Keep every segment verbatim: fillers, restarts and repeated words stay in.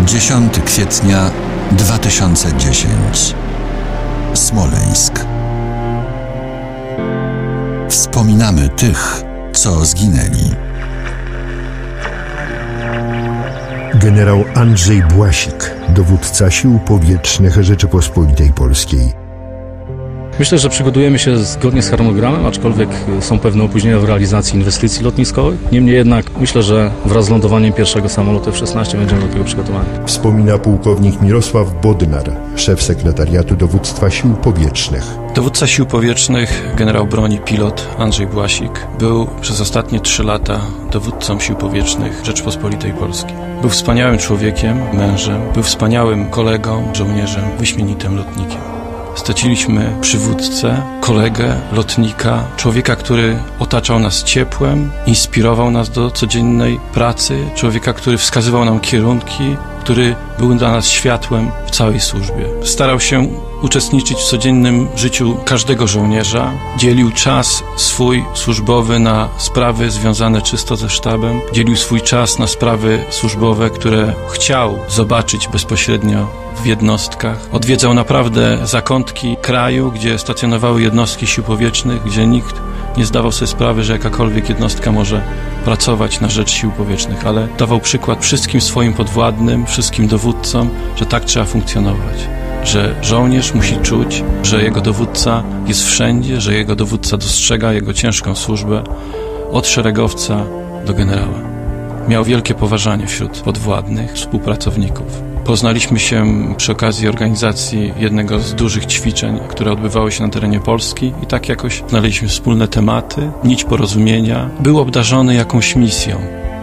dziesiątego kwietnia dwa tysiące dziesiątego. Smoleńsk. Wspominamy tych, co zginęli. Generał Andrzej Błasik, dowódca Sił Powietrznych Rzeczypospolitej Polskiej. Myślę, że przygotujemy się zgodnie z harmonogramem, aczkolwiek są pewne opóźnienia w realizacji inwestycji lotniskowych. Niemniej jednak myślę, że wraz z lądowaniem pierwszego samolotu F szesnaście będziemy do tego przygotowani. Wspomina pułkownik Mirosław Bodnar, szef sekretariatu dowództwa Sił Powietrznych. Dowódca Sił Powietrznych, generał broni, pilot Andrzej Błasik był przez ostatnie trzy lata dowódcą Sił Powietrznych Rzeczypospolitej Polskiej. Był wspaniałym człowiekiem, mężem, był wspaniałym kolegą, żołnierzem, wyśmienitym lotnikiem. Straciliśmy przywódcę, kolegę, lotnika, człowieka, który otaczał nas ciepłem, inspirował nas do codziennej pracy, człowieka, który wskazywał nam kierunki, który był dla nas światłem w całej służbie. Starał się uczestniczyć w codziennym życiu każdego żołnierza, dzielił czas swój służbowy na sprawy związane czysto ze sztabem, dzielił swój czas na sprawy służbowe, które chciał zobaczyć bezpośrednio w jednostkach. Odwiedzał naprawdę zakątki kraju, gdzie stacjonowały jednostki sił powietrznych, gdzie nikt nie zdawał sobie sprawy, że jakakolwiek jednostka może pracować na rzecz sił powietrznych, ale dawał przykład wszystkim swoim podwładnym, wszystkim dowódcom, że tak trzeba funkcjonować, że żołnierz musi czuć, że jego dowódca jest wszędzie, że jego dowódca dostrzega jego ciężką służbę od szeregowca do generała. Miał wielkie poważanie wśród podwładnych, współpracowników. Poznaliśmy się przy okazji organizacji jednego z dużych ćwiczeń, które odbywały się na terenie Polski i tak jakoś znaleźliśmy wspólne tematy, nić porozumienia. Był obdarzony jakąś misją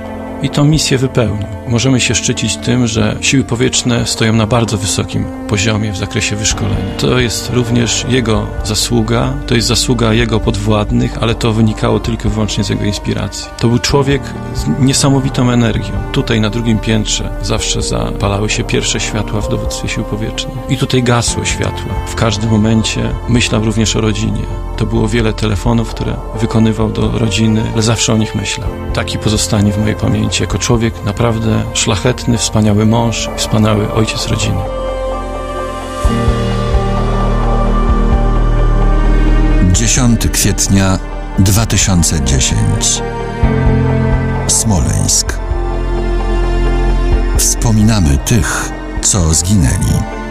i tą misję wypełnił. Możemy się szczycić tym, że siły powietrzne stoją na bardzo wysokim poziomie w zakresie wyszkolenia. To jest również jego zasługa, to jest zasługa jego podwładnych, ale to wynikało tylko i wyłącznie z jego inspiracji. To był człowiek z niesamowitą energią. Tutaj na drugim piętrze zawsze zapalały się pierwsze światła w dowództwie sił powietrznych. I tutaj gasły światła. W każdym momencie myślał również o rodzinie. To było wiele telefonów, które wykonywał do rodziny, ale zawsze o nich myślał. Taki pozostanie w mojej pamięci jako człowiek naprawdę szlachetny, wspaniały mąż, wspaniały ojciec rodziny. dziesiątego kwietnia dwa tysiące dziesiątego. Smoleńsk. Wspominamy tych, co zginęli.